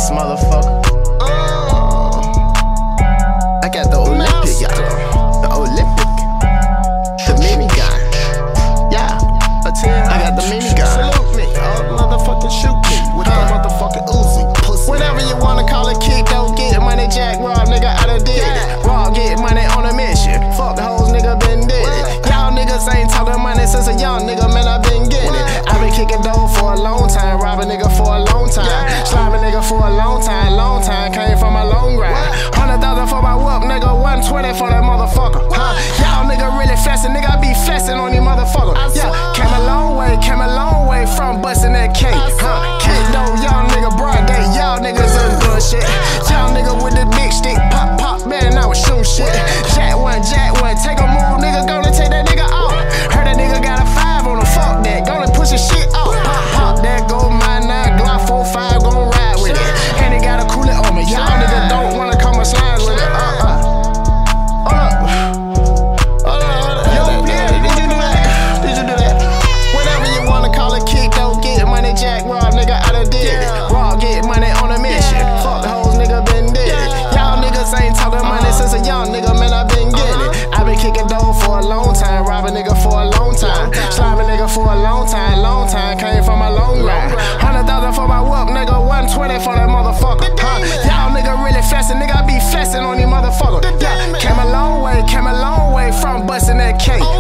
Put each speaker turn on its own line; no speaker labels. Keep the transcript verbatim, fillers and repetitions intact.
this motherfucker. Uh, I got the Olympic, y'all. The Olympic. The minigun. Yeah. I got the minigun. Salute me. Oh, motherfucking shoot me with the motherfucking Uzi. Pussy. Whatever you wanna call it, kick, don't get money, jack, rob, nigga, I done did it. Raw, get money on a mission. Fuck the hoes, nigga, been did it. Y'all niggas ain't talking money since a young nigga, man, I been getting it. I been kicking dough for a long time, rob a nigga for a long time, slime a nigga for a long time, long time, came from a long grind. Hundred thousand for my whoop, nigga, one twenty for that motherfucker. Huh? Y'all nigga really flexing, nigga, I be flexing on these motherfuckers. Yeah, came a long way, came a long way from busting that cake. Huh? Kid dough, y'all nigga broad day, y'all niggas ain't doing shit. Y'all nigga with the big stick, pop, pop, man, I was shooting shit. Jack one, jack one, take a move, nigga, gonna take that nigga off. Heard that nigga got a five on him, fuck that, gonna push his shit off. Pop, pop, that go my nine, Glock four five, gon' ride with it. And they gotta cool it on me, y'all nigga don't wanna come and slide with it. Uh uh. Hold up. Hold up, hold up. Yo, yeah, did you do that? Did you do that? Whatever you wanna call it, kick, don't get money, jack, rob, nigga, I done did it. Raw, get money on a mission. Fuck the hoes, nigga, been dead it. Y'all niggas ain't talking money since a young nigga, man, I been getting it. I been kicking dough for a long time, rob a nigga for a long time, slime a nigga for a long time, long time, came from a long ride. Hundred thousand for my whoop, nigga, one twenty for that motherfucker. Huh? Y'all nigga really flexing, nigga, I be flexing on these motherfuckers. Yeah, came a long way, came a long way from busting that cake.